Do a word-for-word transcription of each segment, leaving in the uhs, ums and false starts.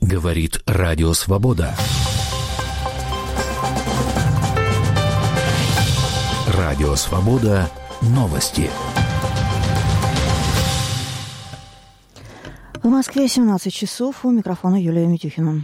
Говорит Радио Свобода. Радио Свобода. Новости. В Москве семнадцать часов. У микрофона Юлия Митюхина.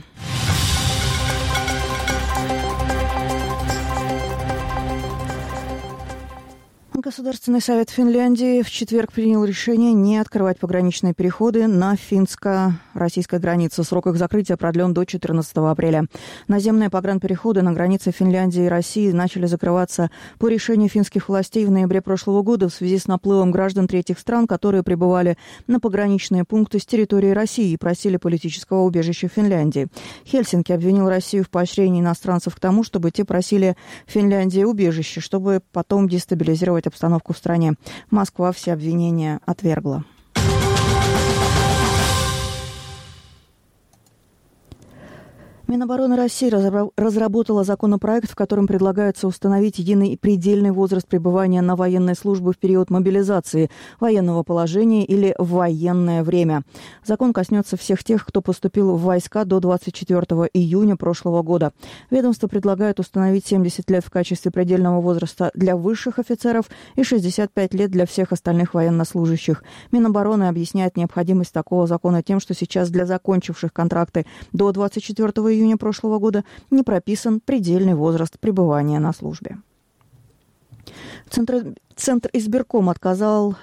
Государственный совет Финляндии в четверг принял решение не открывать пограничные переходы на финско-российской границе. Срок их закрытия продлен до четырнадцатого апреля. Наземные погранпереходы на границе Финляндии и России начали закрываться по решению финских властей в ноябре прошлого года в связи с наплывом граждан третьих стран, которые прибывали на пограничные пункты с территории России и просили политического убежища в Финляндии. Хельсинки обвинил Россию в поощрении иностранцев к тому, чтобы те просили в Финляндии убежище, чтобы потом дестабилизировать обстановку в стране. Москва все обвинения отвергла. Минобороны России разработала законопроект, в котором предлагается установить единый и предельный возраст пребывания на военной службе в период мобилизации, военного положения или в военное время. Закон коснется всех тех, кто поступил в войска до двадцать четвёртого июня прошлого года. Ведомство предлагает установить семьдесят лет в качестве предельного возраста для высших офицеров и шестьдесят пять лет для всех остальных военнослужащих. Минобороны объясняет необходимость такого закона тем, что сейчас для закончивших контракты до двадцать четвёртого июня прошлого года не прописан предельный возраст пребывания на службе. Центр, Центр избирком отказал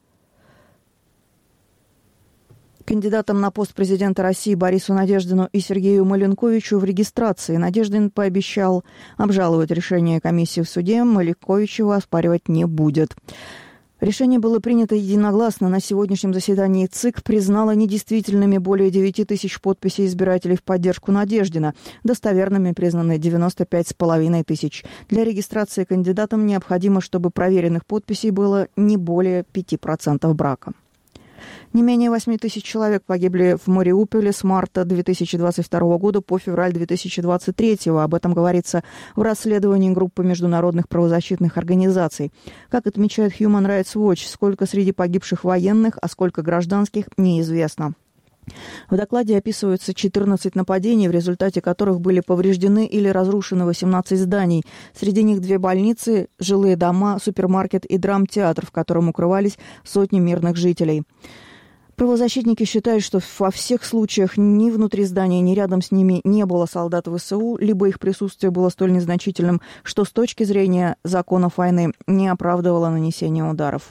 кандидатам на пост президента России Борису Надеждину и Сергею Маленковичу в регистрации. Надеждин пообещал обжаловать решение комиссии в суде. Маленкович его оспаривать не будет. Решение было принято единогласно. На сегодняшнем заседании ЦИК признала недействительными более девять тысяч подписей избирателей в поддержку Надеждина. Достоверными признаны девяносто пять с половиной тысяч. Для регистрации кандидатам необходимо, чтобы проверенных подписей было не более пяти процентов брака. Не менее восемь тысяч человек погибли в Мариуполе с марта две тысячи двадцать второго года по февраль две тысячи двадцать третьего. Об этом говорится в расследовании группы международных правозащитных организаций. Как отмечает Human Rights Watch, сколько среди погибших военных, а сколько гражданских, неизвестно. В докладе описываются четырнадцать нападений, в результате которых были повреждены или разрушены восемнадцать зданий. Среди них две больницы, жилые дома, супермаркет и драмтеатр, в котором укрывались сотни мирных жителей. Правозащитники считают, что во всех случаях ни внутри здания, ни рядом с ними не было солдат ВСУ, либо их присутствие было столь незначительным, что с точки зрения законов войны не оправдывало нанесение ударов.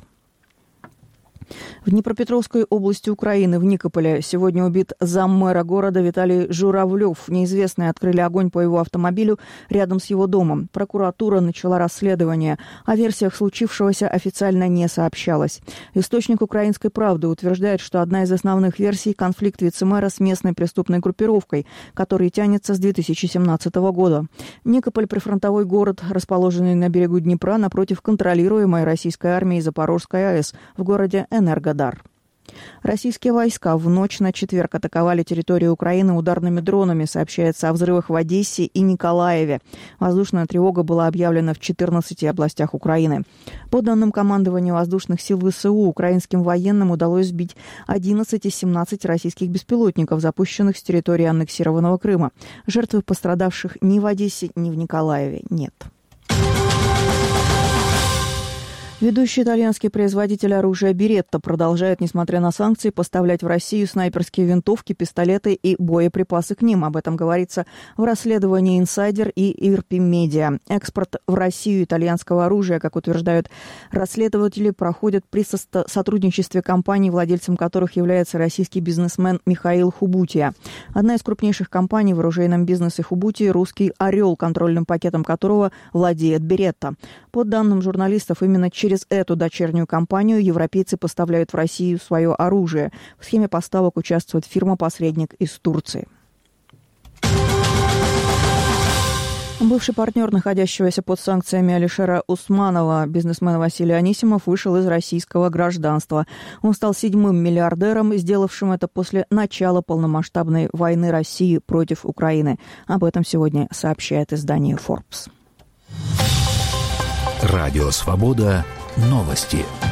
В Днепропетровской области Украины, в Никополе, сегодня убит заммэра города Виталий Журавлев. Неизвестные открыли огонь по его автомобилю рядом с его домом. Прокуратура начала расследование. О версиях случившегося официально не сообщалось. Источник «Украинской правды» утверждает, что одна из основных версий – конфликт вице-мэра с местной преступной группировкой, который тянется с две тысячи семнадцатого года. Никополь – прифронтовой город, расположенный на берегу Днепра напротив контролируемой российской армией Запорожской АЭС в городе Энергодар. Российские войска в ночь на четверг атаковали территорию Украины ударными дронами. Сообщается о взрывах в Одессе и Николаеве. Воздушная тревога была объявлена в четырнадцати областях Украины. По данным командования воздушных сил ВСУ, украинским военным удалось сбить одиннадцать из семнадцати российских беспилотников, запущенных с территории аннексированного Крыма. Жертв пострадавших ни в Одессе, ни в Николаеве нет. Ведущий итальянский производитель оружия Беретта продолжает, несмотря на санкции, поставлять в Россию снайперские винтовки, пистолеты и боеприпасы к ним. Об этом говорится в расследовании «Инсайдер» и «Ирпи Медиа». Экспорт в Россию итальянского оружия, как утверждают расследователи, проходит при со- сотрудничестве компаний, владельцем которых является российский бизнесмен Михаил Хубутия. Одна из крупнейших компаний в оружейном бизнесе Хубутии – русский «Орел», контрольным пакетом которого владеет Беретта. По данным журналистов, именно через Через эту дочернюю компанию европейцы поставляют в Россию свое оружие. В схеме поставок участвует фирма-посредник из Турции. Бывший партнер находящегося под санкциями Алишера Усманова, бизнесмен Василий Анисимов, вышел из российского гражданства. Он стал седьмым миллиардером, сделавшим это после начала полномасштабной войны России против Украины. Об этом сегодня сообщает издание Forbes. Радио «Свобода». Новости.